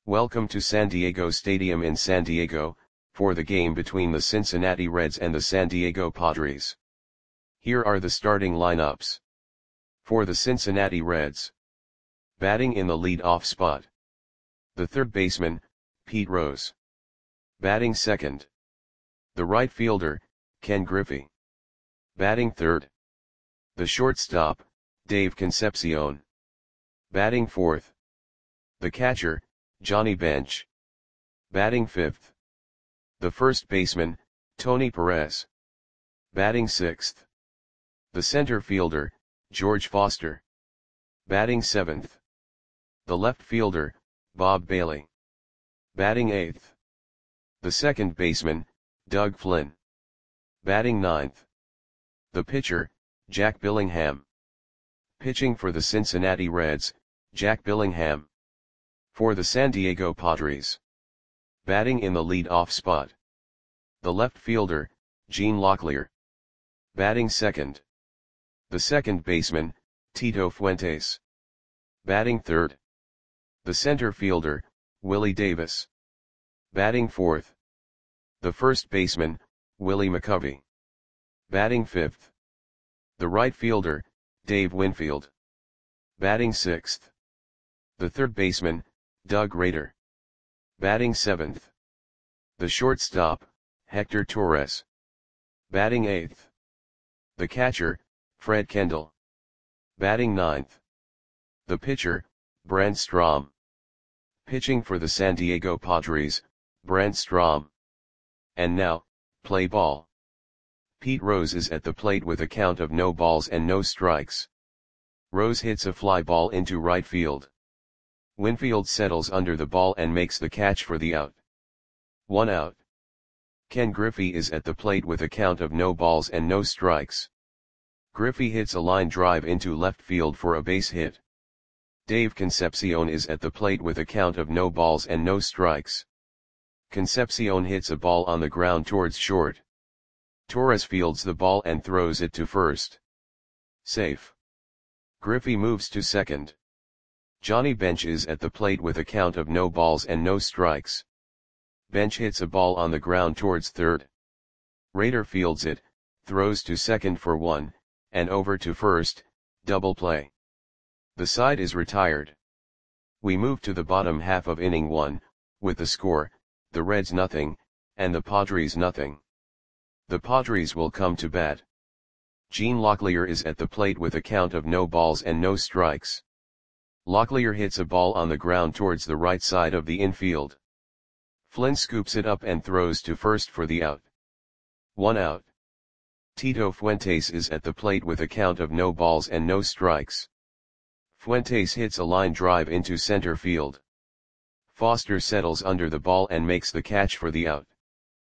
Welcome to San Diego Stadium in San Diego, for the game between the Cincinnati Reds and the San Diego Padres. Here are the starting lineups. For the Cincinnati Reds. Batting in the lead-off spot. The third baseman, Pete Rose. Batting second. The right fielder, Ken Griffey. Batting third. The shortstop, Dave Concepcion. Batting fourth. The catcher, Johnny Bench. Batting fifth. The first baseman, Tony Perez. Batting sixth. The center fielder, George Foster. Batting seventh. The left fielder, Bob Bailey. Batting eighth. The second baseman, Doug Flynn. Batting ninth. The pitcher, Jack Billingham. Pitching for the Cincinnati Reds, Jack Billingham. For the San Diego Padres. Batting in the lead-off spot. The left fielder, Gene Locklear. Batting second. The second baseman, Tito Fuentes. Batting third. The center fielder, Willie Davis. Batting fourth. The first baseman, Willie McCovey. Batting fifth. The right fielder, Dave Winfield. Batting sixth. The third baseman, Doug Rader. Batting seventh. The shortstop, Hector Torres. Batting eighth. The catcher, Fred Kendall. Batting ninth. The pitcher, Brent Strom. Pitching for the San Diego Padres, Brent Strom. And now, play ball. Pete Rose is at the plate with a count of no balls and no strikes. Rose hits a fly ball into right field. Winfield settles under the ball and makes the catch for the out. 1 out. Ken Griffey is at the plate with a count of no balls and no strikes. Griffey hits a line drive into left field for a base hit. Dave Concepcion is at the plate with a count of no balls and no strikes. Concepcion hits a ball on the ground towards short. Torres fields the ball and throws it to first. Safe. Griffey moves to second. Johnny Bench is at the plate with a count of no balls and no strikes. Bench hits a ball on the ground towards third. Rader fields it, throws to second for 1, and over to first, double play. The side is retired. We move to the bottom half of inning 1, with the score, the Reds nothing, and the Padres nothing. The Padres will come to bat. Gene Locklear is at the plate with a count of no balls and no strikes. Locklear hits a ball on the ground towards the right side of the infield. Flynn scoops it up and throws to first for the out. 1 out. Tito Fuentes is at the plate with a count of no balls and no strikes. Fuentes hits a line drive into center field. Foster settles under the ball and makes the catch for the out.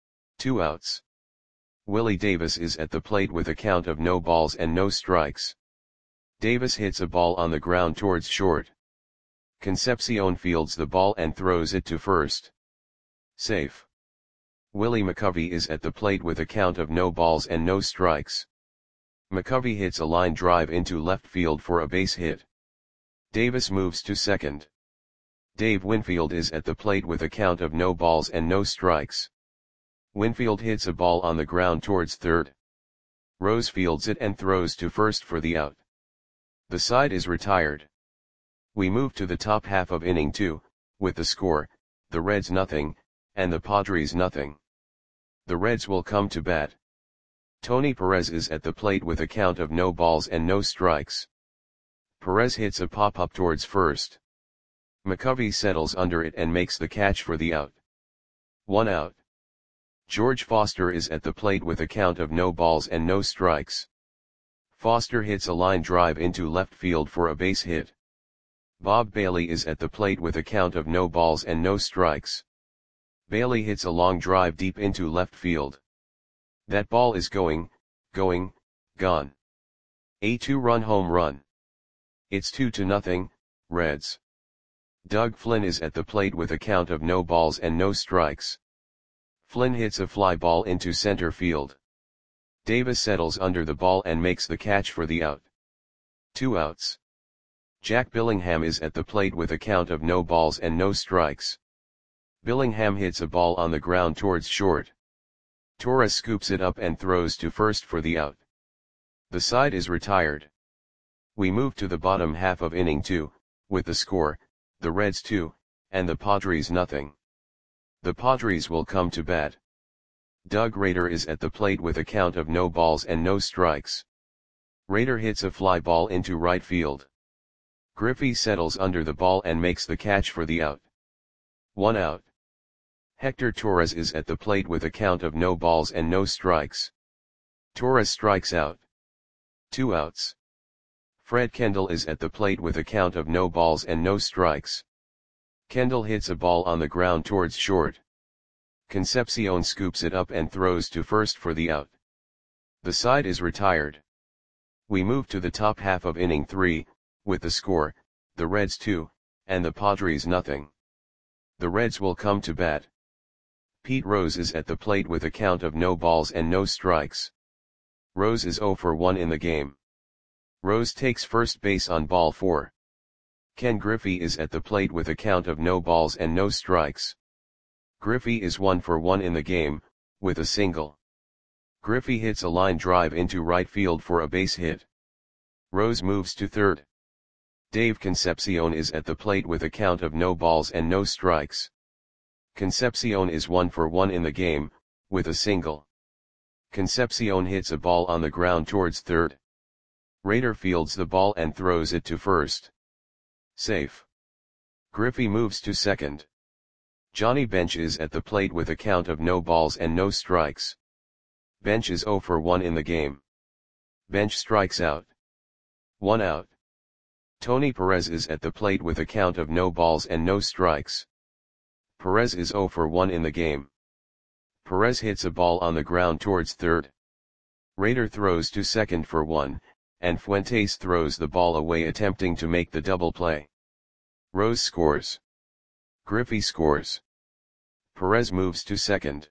2 outs. Willie Davis is at the plate with a count of no balls and no strikes. Davis hits a ball on the ground towards short. Concepcion fields the ball and throws it to first. Safe. Willie McCovey is at the plate with a count of no balls and no strikes. McCovey hits a line drive into left field for a base hit. Davis moves to second. Dave Winfield is at the plate with a count of no balls and no strikes. Winfield hits a ball on the ground towards third. Rose fields it and throws to first for the out. The side is retired. We move to the top half of inning 2, with the score, the Reds nothing, and the Padres nothing. The Reds will come to bat. Tony Perez is at the plate with a count of no balls and no strikes. Perez hits a pop-up towards first. McCovey settles under it and makes the catch for the out. 1 out. George Foster is at the plate with a count of no balls and no strikes. Foster hits a line drive into left field for a base hit. Bob Bailey is at the plate with a count of no balls and no strikes. Bailey hits a long drive deep into left field. That ball is gone. A 2-run home run. It's 2-0, Reds. Doug Flynn is at the plate with a count of no balls and no strikes. Flynn hits a fly ball into center field. Davis settles under the ball and makes the catch for the out. 2 outs. Jack Billingham is at the plate with a count of no balls and no strikes. Billingham hits a ball on the ground towards short. Torres scoops it up and throws to first for the out. The side is retired. We move to the bottom half of inning 2, with the score, the Reds 2, and the Padres nothing. The Padres will come to bat. Doug Rader is at the plate with a count of no balls and no strikes. Rader hits a fly ball into right field. Griffey settles under the ball and makes the catch for the out. 1 out. Hector Torres is at the plate with a count of no balls and no strikes. Torres strikes out. 2 outs. Fred Kendall is at the plate with a count of no balls and no strikes. Kendall hits a ball on the ground towards short. Concepcion scoops it up and throws to first for the out. The side is retired. We move to the top half of inning 3, with the score, the Reds 2, and the Padres nothing. The Reds will come to bat. Pete Rose is at the plate with a count of no balls and no strikes. Rose is 0 for 1 in the game. Rose takes first base on ball 4. Ken Griffey is at the plate with a count of no balls and no strikes. Griffey is 1 for 1 in the game, with a single. Griffey hits a line drive into right field for a base hit. Rose moves to third. Dave Concepcion is at the plate with a count of no balls and no strikes. Concepcion is 1 for 1 in the game, with a single. Concepcion hits a ball on the ground towards third. Rader fields the ball and throws it to first. Safe. Griffey moves to second. Johnny Bench is at the plate with a count of no balls and no strikes. Bench is 0 for 1 in the game. Bench strikes out. 1 out. Tony Perez is at the plate with a count of no balls and no strikes. Perez is 0 for 1 in the game. Perez hits a ball on the ground towards third. Rader throws to second for 1, and Fuentes throws the ball away attempting to make the double play. Rose scores. Griffey scores. Perez moves to second.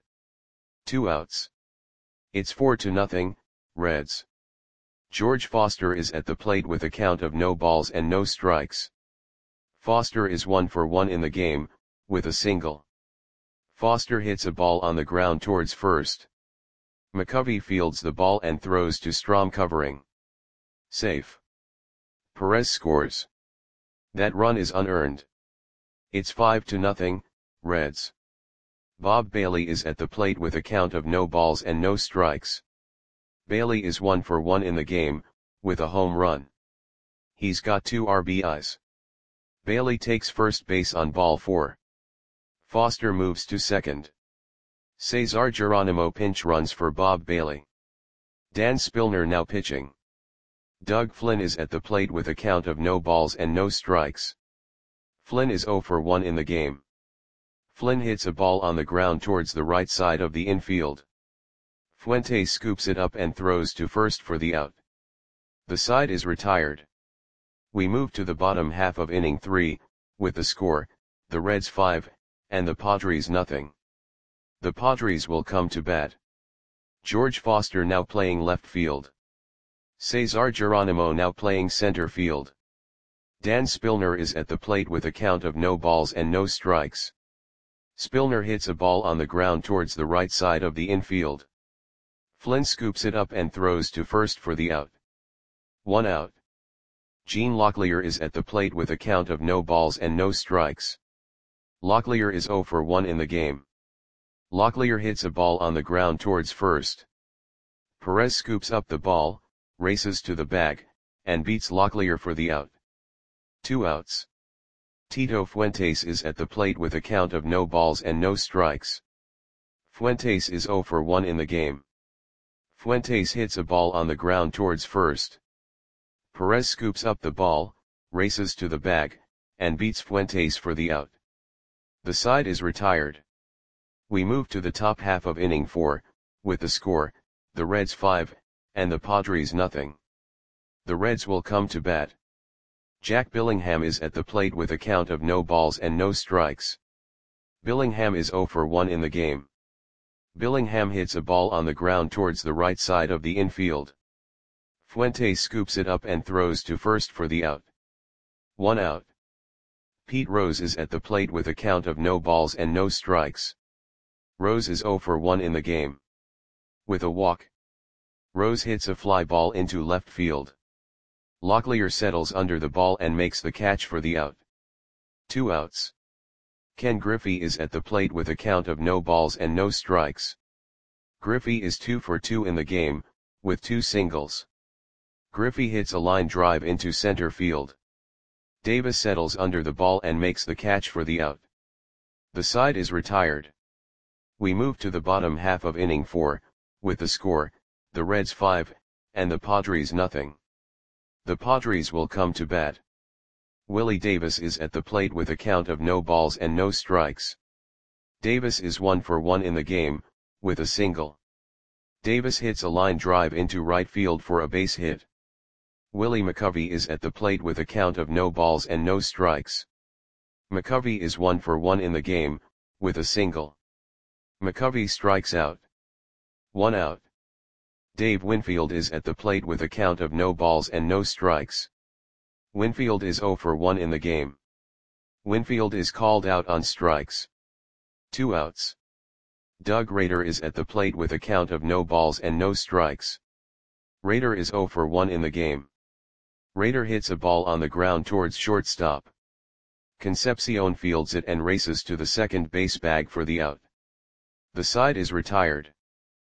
2 outs. It's 4-0, Reds. George Foster is at the plate with a count of no balls and no strikes. Foster is 1 for 1 in the game, with a single. Foster hits a ball on the ground towards first. McCovey fields the ball and throws to Strom covering. Safe. Perez scores. That run is unearned. It's 5-0, Reds. Bob Bailey is at the plate with a count of no balls and no strikes. Bailey is 1 for 1 in the game, with a home run. He's got 2 RBIs. Bailey takes first base on ball 4. Foster moves to second. Cesar Geronimo pinch runs for Bob Bailey. Dan Spillner now pitching. Doug Flynn is at the plate with a count of no balls and no strikes. Flynn is 0 for 1 in the game. Flynn hits a ball on the ground towards the right side of the infield. Fuentes scoops it up and throws to first for the out. The side is retired. We move to the bottom half of inning 3, with the score, the Reds 5, and the Padres nothing. The Padres will come to bat. George Foster now playing left field. Cesar Geronimo now playing center field. Dan Spillner is at the plate with a count of no balls and no strikes. Spillner hits a ball on the ground towards the right side of the infield. Flynn scoops it up and throws to first for the out. 1 out. Gene Locklear is at the plate with a count of no balls and no strikes. Locklear is 0 for 1 in the game. Locklear hits a ball on the ground towards first. Perez scoops up the ball, races to the bag, and beats Locklear for the out. 2 outs. Tito Fuentes is at the plate with a count of no balls and no strikes. Fuentes is 0 for 1 in the game. Fuentes hits a ball on the ground towards first. Perez scoops up the ball, races to the bag, and beats Fuentes for the out. The side is retired. We move to the top half of inning 4, with the score, the Reds 5, and the Padres nothing. The Reds will come to bat. Jack Billingham is at the plate with a count of no balls and no strikes. Billingham is 0 for 1 in the game. Billingham hits a ball on the ground towards the right side of the infield. Fuentes scoops it up and throws to first for the out. 1 out. Pete Rose is at the plate with a count of no balls and no strikes. Rose is 0 for 1 in the game. With a walk, Rose hits a fly ball into left field. Locklear settles under the ball and makes the catch for the out. 2 outs. Ken Griffey is at the plate with a count of no balls and no strikes. Griffey is 2 for 2 in the game, with 2 singles. Griffey hits a line drive into center field. Davis settles under the ball and makes the catch for the out. The side is retired. We move to the bottom half of inning 4, with the score, the Reds 5, and the Padres nothing. The Padres will come to bat. Willie Davis is at the plate with a count of no balls and no strikes. Davis is 1 for 1 in the game, with a single. Davis hits a line drive into right field for a base hit. Willie McCovey is at the plate with a count of no balls and no strikes. McCovey is 1 for 1 in the game, with a single. McCovey strikes out. 1 out. Dave Winfield is at the plate with a count of no balls and no strikes. Winfield is 0 for 1 in the game. Winfield is called out on strikes. 2 outs. Doug Rader is at the plate with a count of no balls and no strikes. Rader is 0 for 1 in the game. Rader hits a ball on the ground towards shortstop. Concepcion fields it and races to the second base bag for the out. The side is retired.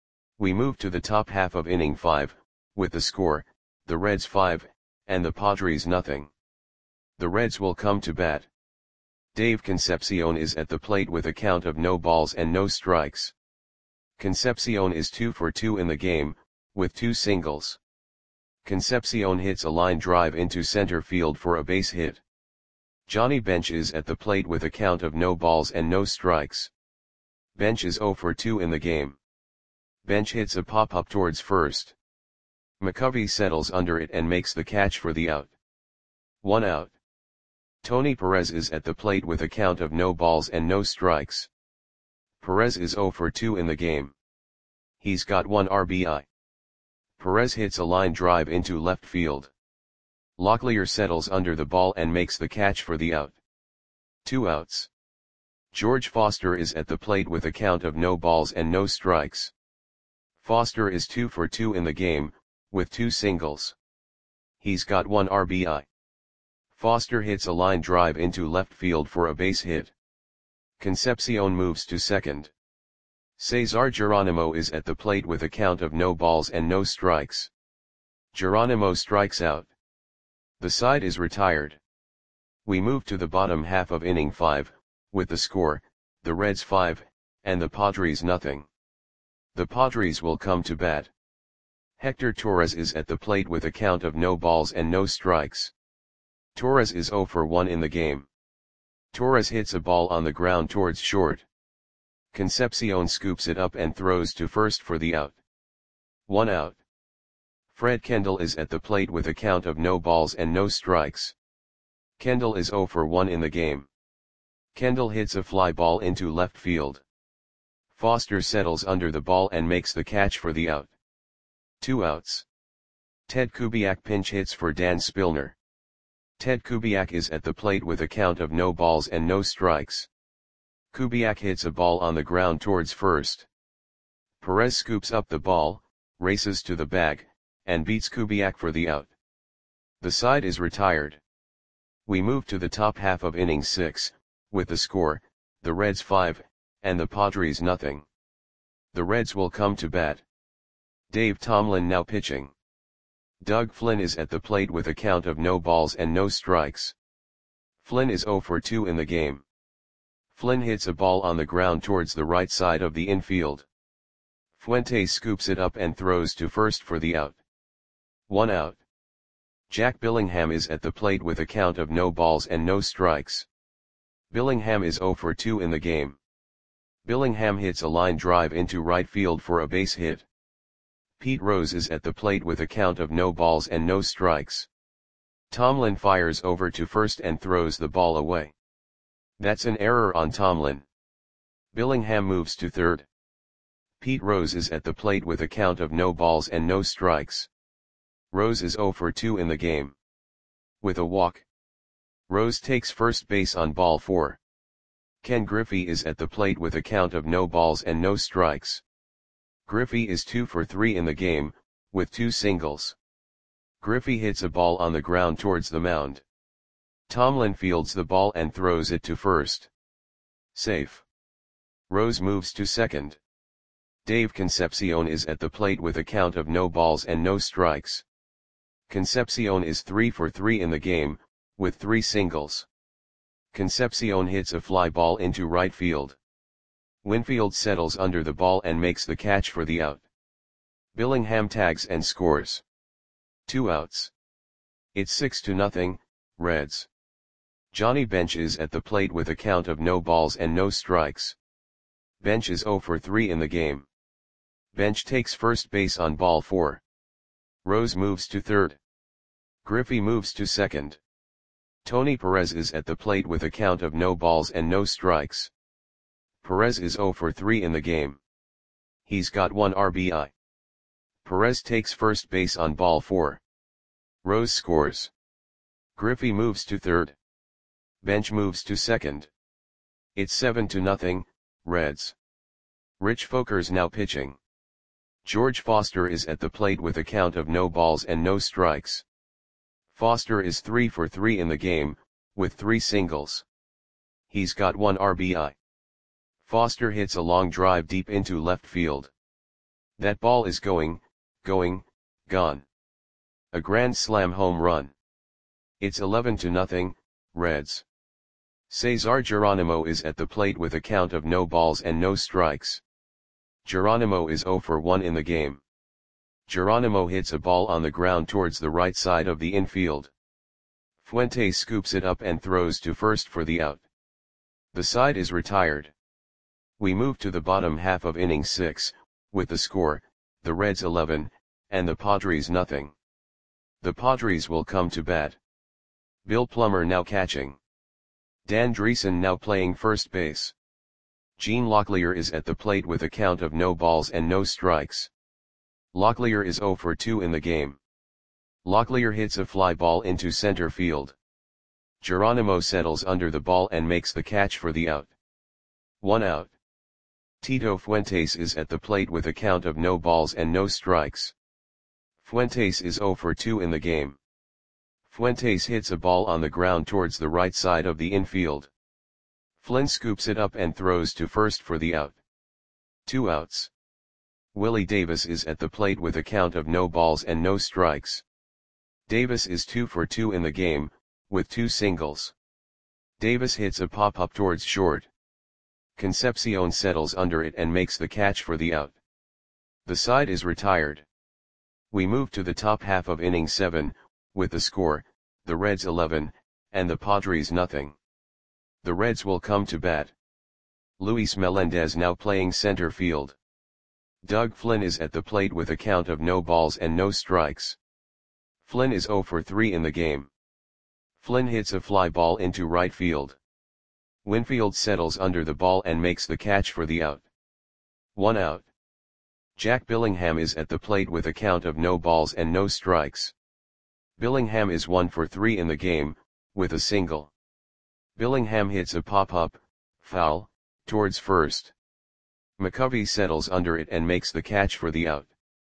We move to the top half of inning 5, with the score, the Reds 5, and the Padres nothing. The Reds will come to bat. Dave Concepcion is at the plate with a count of no balls and no strikes. Concepcion is 2 for 2 in the game, with 2 singles. Concepcion hits a line drive into center field for a base hit. Johnny Bench is at the plate with a count of no balls and no strikes. Bench is 0 for 2 in the game. Bench hits a pop-up towards first. McCovey settles under it and makes the catch for the out. 1 out. Tony Perez is at the plate with a count of no balls and no strikes. Perez is 0 for 2 in the game. He's got 1 RBI. Perez hits a line drive into left field. Locklear settles under the ball and makes the catch for the out. 2 outs. George Foster is at the plate with a count of no balls and no strikes. Foster is 2 for 2 in the game, with 2 singles. He's got 1 RBI. Foster hits a line drive into left field for a base hit. Concepcion moves to second. Cesar Geronimo is at the plate with a count of no balls and no strikes. Geronimo strikes out. The side is retired. We move to the bottom half of inning 5, with the score, the Reds 5, and the Padres nothing. The Padres will come to bat. Hector Torres is at the plate with a count of no balls and no strikes. Torres is 0 for 1 in the game. Torres hits a ball on the ground towards short. Concepcion scoops it up and throws to first for the out. 1 out. Fred Kendall is at the plate with a count of no balls and no strikes. Kendall is 0 for 1 in the game. Kendall hits a fly ball into left field. Foster settles under the ball and makes the catch for the out. 2 outs. Ted Kubiak pinch hits for Dan Spillner. Ted Kubiak is at the plate with a count of no balls and no strikes. Kubiak hits a ball on the ground towards first. Perez scoops up the ball, races to the bag, and beats Kubiak for the out. The side is retired. We move to the top half of inning 6, with the score, the Reds 5, and the Padres nothing. The Reds will come to bat. Dave Tomlin now pitching. Doug Flynn is at the plate with a count of no balls and no strikes. Flynn is 0 for 2 in the game. Flynn hits a ball on the ground towards the right side of the infield. Fuentes scoops it up and throws to first for the out. 1 out. Jack Billingham is at the plate with a count of no balls and no strikes. Billingham is 0 for 2 in the game. Billingham hits a line drive into right field for a base hit. Pete Rose is at the plate with a count of no balls and no strikes. Tomlin fires over to first and throws the ball away. That's an error on Tomlin. Billingham moves to third. Pete Rose is at the plate with a count of no balls and no strikes. Rose is 0 for 2 in the game. With a walk, Rose takes first base on ball 4. Ken Griffey is at the plate with a count of no balls and no strikes. Griffey is 2 for 3 in the game, with 2 singles. Griffey hits a ball on the ground towards the mound. Tomlin fields the ball and throws it to first. Safe. Rose moves to second. Dave Concepcion is at the plate with a count of no balls and no strikes. Concepcion is 3 for 3 in the game, with 3 singles. Concepcion hits a fly ball into right field. Winfield settles under the ball and makes the catch for the out. Billingham tags and scores. 2 outs. It's 6-0, Reds. Johnny Bench is at the plate with a count of no balls and no strikes. Bench is 0 for 3 in the game. Bench takes first base on ball 4. Rose moves to third. Griffey moves to second. Tony Perez is at the plate with a count of no balls and no strikes. Perez is 0 for 3 in the game. He's got 1 RBI. Perez takes first base on ball 4. Rose scores. Griffey moves to third. Bench moves to second. It's 7-0, Reds. Rich Folkers now pitching. George Foster is at the plate with a count of no balls and no strikes. Foster is 3 for 3 in the game, with 3 singles. He's got 1 RBI. Foster hits a long drive deep into left field. That ball is gone. A grand slam home run. It's 11-0, Reds. Cesar Geronimo is at the plate with a count of no balls and no strikes. Geronimo is 0 for 1 in the game. Geronimo hits a ball on the ground towards the right side of the infield. Fuentes scoops it up and throws to first for the out. The side is retired. We move to the bottom half of inning 6, with the score, the Reds 11, and the Padres nothing. The Padres will come to bat. Bill Plummer now catching. Dan Dreesen now playing first base. Gene Locklear is at the plate with a count of no balls and no strikes. Locklear is 0 for 2 in the game. Locklear hits a fly ball into center field. Geronimo settles under the ball and makes the catch for the out. 1 out. Tito Fuentes is at the plate with a count of no balls and no strikes. Fuentes is 0 for 2 in the game. Fuentes hits a ball on the ground towards the right side of the infield. Flynn scoops it up and throws to first for the out. 2 outs. Willie Davis is at the plate with a count of no balls and no strikes. Davis is 2 for 2 in the game, with 2 singles. Davis hits a pop-up towards short. Concepcion settles under it and makes the catch for the out. The side is retired. We move to the top half of inning 7, with the score, the Reds 11, and the Padres nothing. The Reds will come to bat. Luis Melendez now playing center field. Doug Flynn is at the plate with a count of no balls and no strikes. Flynn is 0 for 3 in the game. Flynn hits a fly ball into right field. Winfield settles under the ball and makes the catch for the out. 1 out. Jack Billingham is at the plate with a count of no balls and no strikes. Billingham is 1 for 3 in the game, with a single. Billingham hits a pop-up, foul, towards first. McCovey settles under it and makes the catch for the out.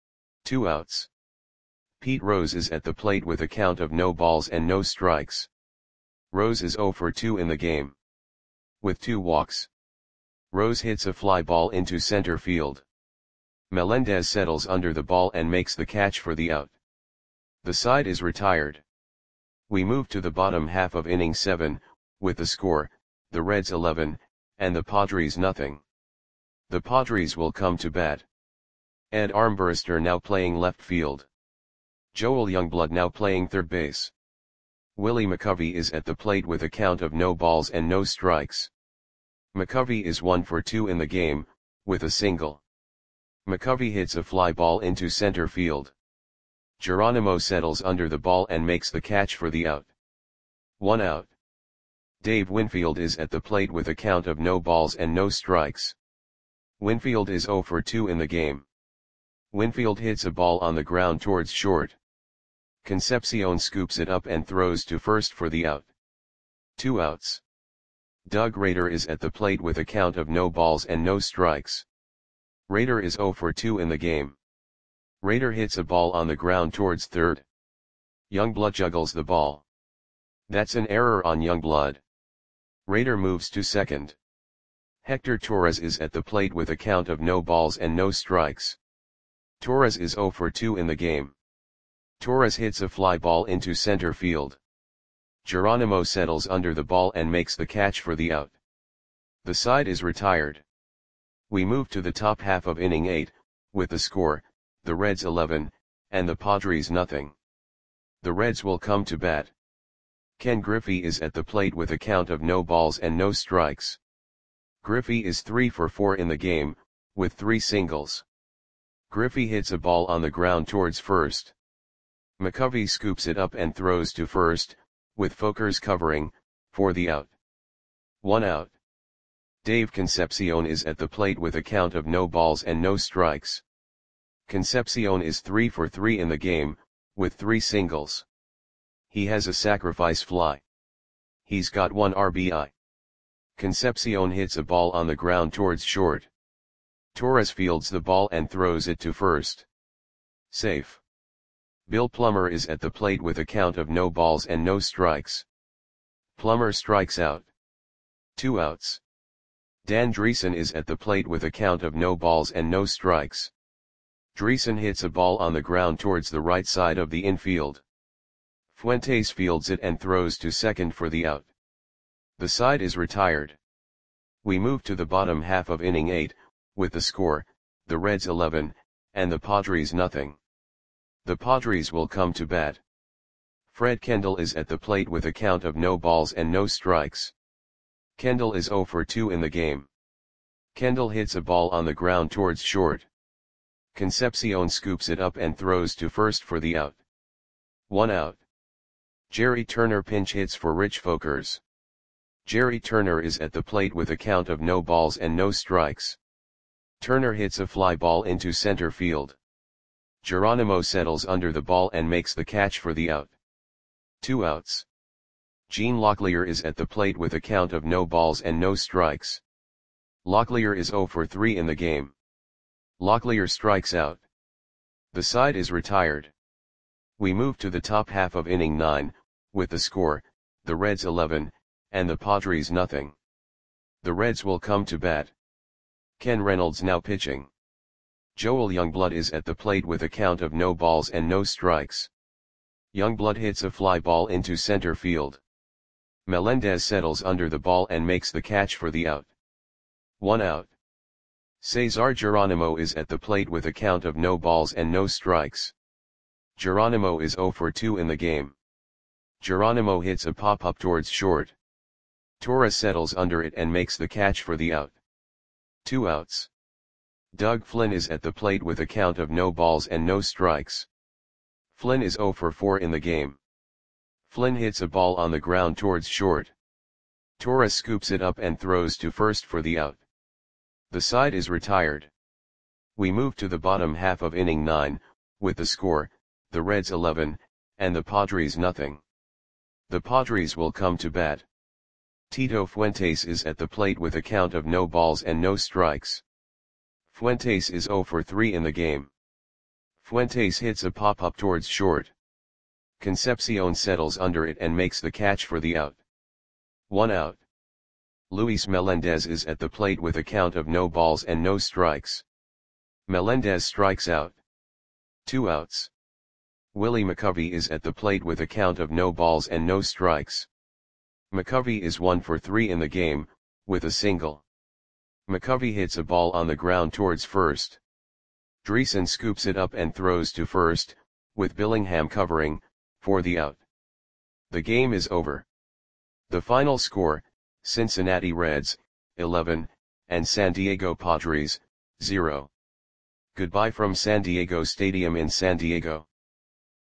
2 outs. Pete Rose is at the plate with a count of no balls and no strikes. Rose is 0 for 2 in the game. With 2 walks. Rose hits a fly ball into center field. Melendez settles under the ball and makes the catch for the out. The side is retired. We move to the bottom half of inning 7, with the score, the Reds 11, and the Padres nothing. The Padres will come to bat. Ed Armbruster now playing left field. Joel Youngblood now playing third base. Willie McCovey is at the plate with a count of no balls and no strikes. McCovey is 1 for 2 in the game, with a single. McCovey hits a fly ball into center field. Geronimo settles under the ball and makes the catch for the out. 1 out. Dave Winfield is at the plate with a count of no balls and no strikes. Winfield is 0 for 2 in the game. Winfield hits a ball on the ground towards short. Concepcion scoops it up and throws to first for the out. 2 outs. Doug Rader is at the plate with a count of no balls and no strikes. Rader is 0 for 2 in the game. Rader hits a ball on the ground towards third. Youngblood juggles the ball. That's an error on Youngblood. Rader moves to second. Hector Torres is at the plate with a count of no balls and no strikes. Torres is 0 for 2 in the game. Torres hits a fly ball into center field. Geronimo settles under the ball and makes the catch for the out. The side is retired. We move to the top half of inning 8, with the score, the Reds 11, and the Padres nothing. The Reds will come to bat. Ken Griffey is at the plate with a count of no balls and no strikes. Griffey is 3 for 4 in the game, with 3 singles. Griffey hits a ball on the ground towards first. McCovey scoops it up and throws to first, with Folkers covering, for the out. 1 out. Dave Concepcion is at the plate with a count of no balls and no strikes. Concepcion is 3 for 3 in the game, with 3 singles. He has a sacrifice fly. He's got 1 RBI. Concepcion hits a ball on the ground towards short. Torres fields the ball and throws it to first. Safe. Bill Plummer is at the plate with a count of no balls and no strikes. Plummer strikes out. 2 outs. Dan Dreesen is at the plate with a count of no balls and no strikes. Dreesen hits a ball on the ground towards the right side of the infield. Fuentes fields it and throws to second for the out. The side is retired. We move to the bottom half of inning 8, with the score, the Reds 11, and the Padres nothing. The Padres will come to bat. Fred Kendall is at the plate with a count of no balls and no strikes. Kendall is 0 for 2 in the game. Kendall hits a ball on the ground towards short. Concepcion scoops it up and throws to first for the out. 1 out. Jerry Turner pinch hits for Rich Folkers. Jerry Turner is at the plate with a count of no balls and no strikes. Turner hits a fly ball into center field. Geronimo settles under the ball and makes the catch for the out. 2 outs. Gene Locklear is at the plate with a count of no balls and no strikes. Locklear is 0 for 3 in the game. Locklear strikes out. The side is retired. We move to the top half of inning 9, with the score, the Reds 11, and the Padres nothing. The Reds will come to bat. Ken Reynolds now pitching. Joel Youngblood is at the plate with a count of no balls and no strikes. Youngblood hits a fly ball into center field. Melendez settles under the ball and makes the catch for the out. 1 out. Cesar Geronimo is at the plate with a count of no balls and no strikes. Geronimo is 0 for 2 in the game. Geronimo hits a pop-up towards short. Torres settles under it and makes the catch for the out. 2 outs. Doug Flynn is at the plate with a count of no balls and no strikes. Flynn is 0 for 4 in the game. Flynn hits a ball on the ground towards short. Torres scoops it up and throws to first for the out. The side is retired. We move to the bottom half of inning 9, with the score, the Reds 11, and the Padres nothing. The Padres will come to bat. Tito Fuentes is at the plate with a count of no balls and no strikes. Fuentes is 0 for 3 in the game. Fuentes hits a pop-up towards short. Concepcion settles under it and makes the catch for the out. 1 out. Luis Melendez is at the plate with a count of no balls and no strikes. Melendez strikes out. 2 outs. Willie McCovey is at the plate with a count of no balls and no strikes. McCovey is 1 for 3 in the game, with a single. McCovey hits a ball on the ground towards first. Dreesen scoops it up and throws to first, with Billingham covering, for the out. The game is over. The final score, Cincinnati Reds, 11, and San Diego Padres, 0. Goodbye from San Diego Stadium in San Diego.